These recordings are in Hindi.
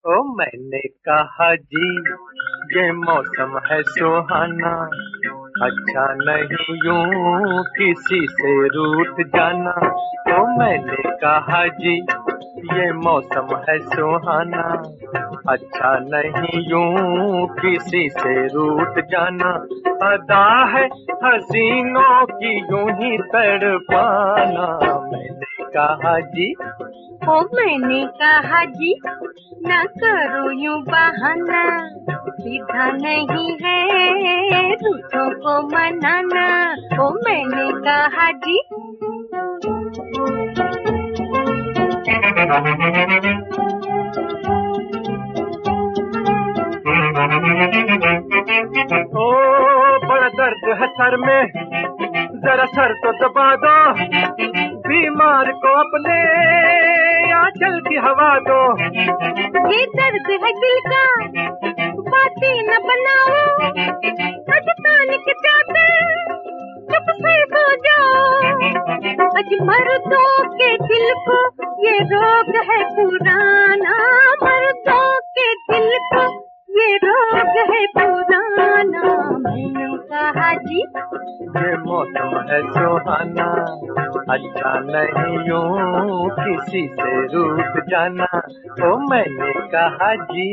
ओ मैंने कहा जी ये मौसम है सुहाना, अच्छा नहीं यूं किसी से रूठ जाना। ओ मैंने कहा जी ये मौसम है सुहाना, अच्छा नहीं यूं किसी से रूठ जाना। अदा है हसीनों की यूं ही तड़पाना। मैंने कहा जी ओ मैंने कहा जी न करो यूं बहाना, सीधा नहीं है दूसरों को मनाना। ओ मैंने कहा जी ओ बड़ा दर्द है सर में, जरा सर तो दबा दो, बीमार को अपने आंचल की हवा दो। ये दर्द है दिल का बातें न बनाओ, अजताने के जाते चुप से सो जाओ। अज मर्दों के दिल को ये रोग है पुराना, मर्दों के दिल को ये रोग है पुराना। मैंने कहा जी ये मौसम है सुहाना, अच्छा नहीं यूं किसी से रूठ जाना। ओ मैंने कहा जी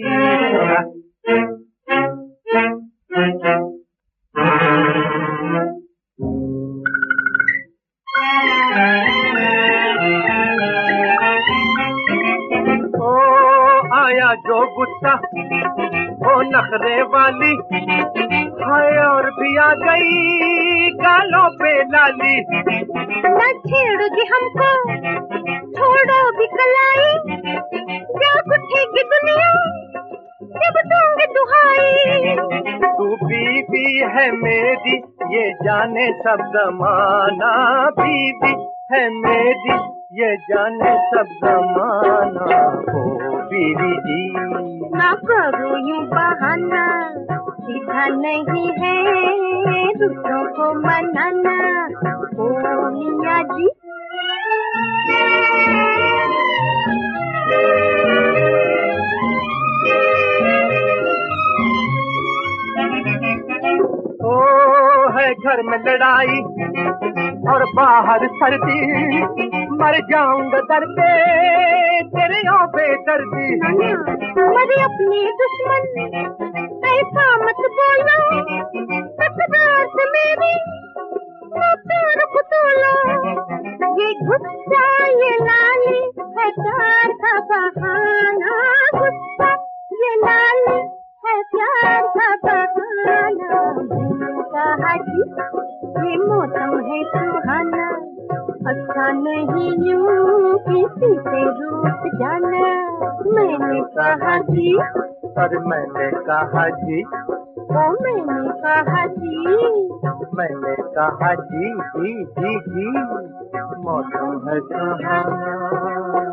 ओ आया जो गुस्सा वो नखरे वाली, हाय और भी आ गई गालों पे लाली। न छेड़ोगी हमको छोड़ो भी कलाई, जब उठेगी दुनिया जब दूंगी दुहाई। तू बीवी है मेरी ये जाने सब जमाना, बीवी है मेरी ये जाने सब जमाना। ओ बीवी जी ना करो यूं बहाना, सीधा नहीं है दूसरों को मनाना। ओ मियां जी ओ है घर में लड़ाई और बाहर सर्दी, मर जाऊंगा दर पे तेरे यहाँ बेदर्दी। मरे अपने दुश्मन ऐसा मत बोलो, ससुराल से मेरी प्यार को तोलो। ये गुस्सा ये लाली है प्यार का बहाना, गुस्सा ये लाली है प्यार का बहाना। मैंने कहा जी ये मौसम है सुहाना, अच्छा नहीं यूं किसी से रूठ जाना। मैंने कहा जी और मैंने कहा जी ओ मैंने कहा जी मैंने कहा जी जी जी जी मौसम है सुहाना।